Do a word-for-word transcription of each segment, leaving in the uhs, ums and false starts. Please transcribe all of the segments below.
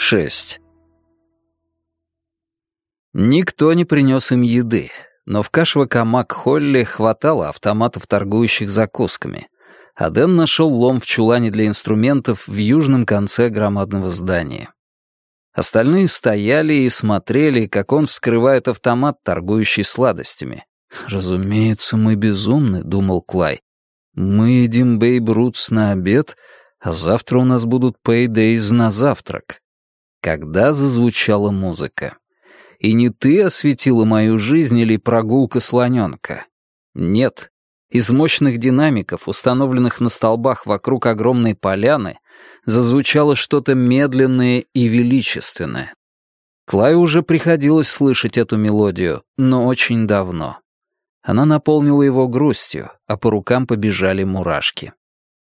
шесть. Никто не принес им еды, но в Кашвакамак-Холле хватало автоматов, торгующих закусками, а Дэн нашел лом в чулане для инструментов в южном конце громадного здания. Остальные стояли и смотрели, как он вскрывает автомат, торгующий сладостями. «Разумеется, мы безумны», — думал Клай. «Мы едим Бейб Рутс на обед, а завтра у нас будут пейдейз на завтрак». Когда зазвучала музыка. И не ты осветила мою жизнь или прогулка слоненка. Нет. Из мощных динамиков, установленных на столбах вокруг огромной поляны, зазвучало что-то медленное и величественное. Клаю уже приходилось слышать эту мелодию, но очень давно. Она наполнила его грустью, а по рукам побежали мурашки.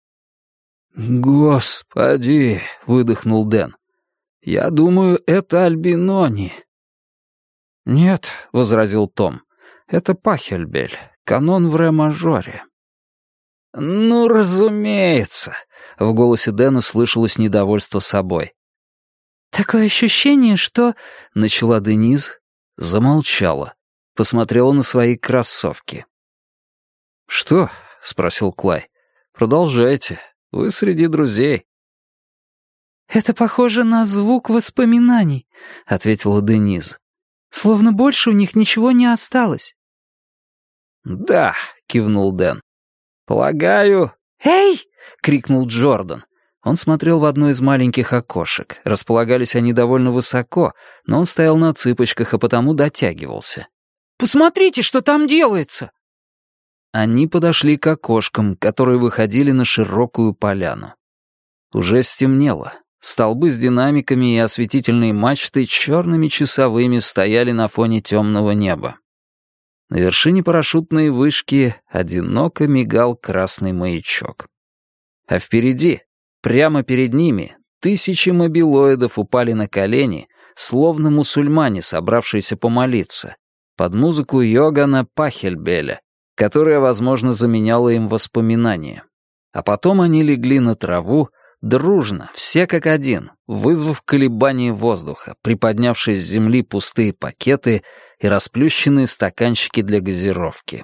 «Господи!» — выдохнул Дэн. «Я думаю, это Альбинони». «Нет», — возразил Том, — «это Пахельбель, канон в ре-мажоре». «Ну, разумеется», — в голосе Дэна слышалось недовольство собой. «Такое ощущение, что...» — начала Дениз, замолчала, посмотрела на свои кроссовки. «Что?» — спросил Клай. «Продолжайте, вы среди друзей». «Это похоже на звук воспоминаний», — ответила Дениз. «Словно больше у них ничего не осталось». «Да», — кивнул Дэн. «Полагаю...» «Эй!» — крикнул Джордан. Он смотрел в одно из маленьких окошек. Располагались они довольно высоко, но он стоял на цыпочках, а потому дотягивался. «Посмотрите, что там делается!» Они подошли к окошкам, которые выходили на широкую поляну. Уже стемнело. Столбы с динамиками и осветительные мачты черными часовыми стояли на фоне темного неба. На вершине парашютной вышки одиноко мигал красный маячок. А впереди, прямо перед ними, тысячи мобилоидов упали на колени, словно мусульмане, собравшиеся помолиться, под музыку Йогана Пахельбеля, которая, возможно, заменяла им воспоминания. А потом они легли на траву, дружно, все как один, вызвав колебание воздуха, приподнявшие с земли пустые пакеты и расплющенные стаканчики для газировки.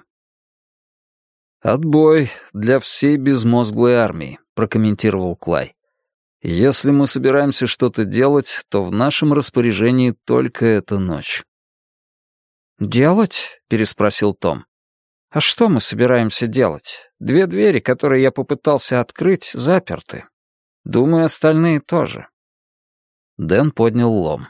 «Отбой для всей безмозглой армии», — прокомментировал Клай. «Если мы собираемся что-то делать, то в нашем распоряжении только эта ночь». «Делать?» — переспросил Том. «А что мы собираемся делать? Две двери, которые я попытался открыть, заперты. Думаю, остальные тоже». Дэн поднял лом.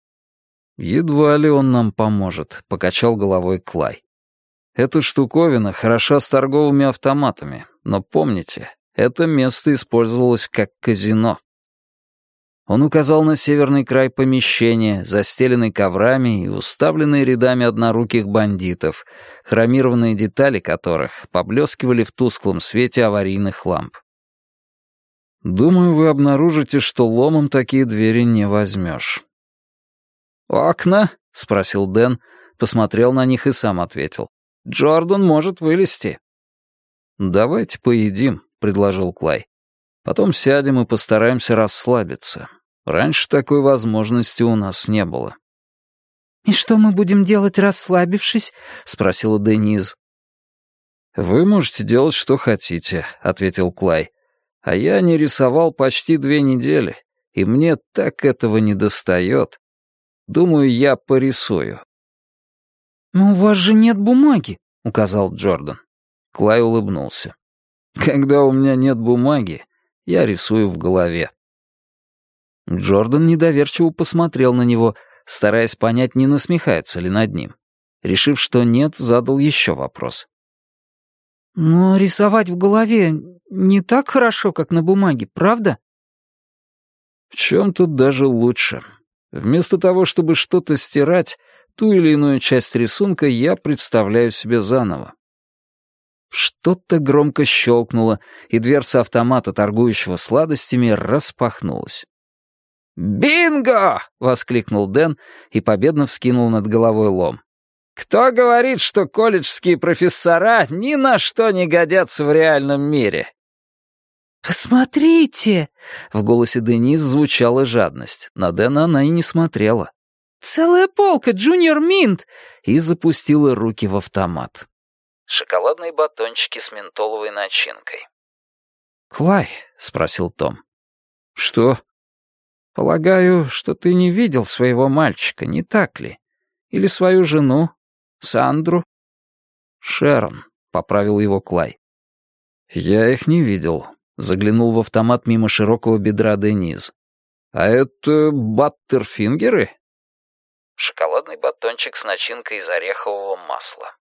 «Едва ли он нам поможет», — покачал головой Клай. «Эта штуковина хороша с торговыми автоматами, но помните, это место использовалось как казино». Он указал на северный край помещения, застеленный коврами и уставленный рядами одноруких бандитов, хромированные детали которых поблескивали в тусклом свете аварийных ламп. «Думаю, вы обнаружите, что ломом такие двери не возьмешь». «Окна?» — спросил Дэн, посмотрел на них и сам ответил. «Джордан может вылезти». «Давайте поедим», — предложил Клай. «Потом сядем и постараемся расслабиться. Раньше такой возможности у нас не было». «И что мы будем делать, расслабившись?» — спросила Дениз. «Вы можете делать, что хотите», — ответил Клай. «А я не рисовал почти две недели, и мне так этого недостает. Думаю, я порисую». «Но у вас же нет бумаги», — указал Джордан. Клай улыбнулся. «Когда у меня нет бумаги, я рисую в голове». Джордан недоверчиво посмотрел на него, стараясь понять, не насмехается ли над ним. Решив, что нет, задал еще вопрос. «Но рисовать в голове не так хорошо, как на бумаге, правда?» «В чем-то даже лучше. Вместо того, чтобы что-то стирать, ту или иную часть рисунка я представляю себе заново». Что-то громко щелкнуло, и дверца автомата, торгующего сладостями, распахнулась. «Бинго!» — воскликнул Дэн и победно вскинул над головой лом. «Кто говорит, что колледжские профессора ни на что не годятся в реальном мире?» «Посмотрите!» — В голосе Денис звучала жадность. На Дэна она и не смотрела. «Целая полка, Джуниор Минт!» И запустила руки в автомат. Шоколадные батончики с ментоловой начинкой. «Клай?» — спросил Том. «Что?» «Полагаю, что ты не видел своего мальчика, не так ли? Или свою жену, Сандру?» «Шерон», — поправил его Клай. «Я их не видел», — заглянул в автомат мимо широкого бедра Дениз. «А это баттерфингеры?» Шоколадный батончик с начинкой из орехового масла.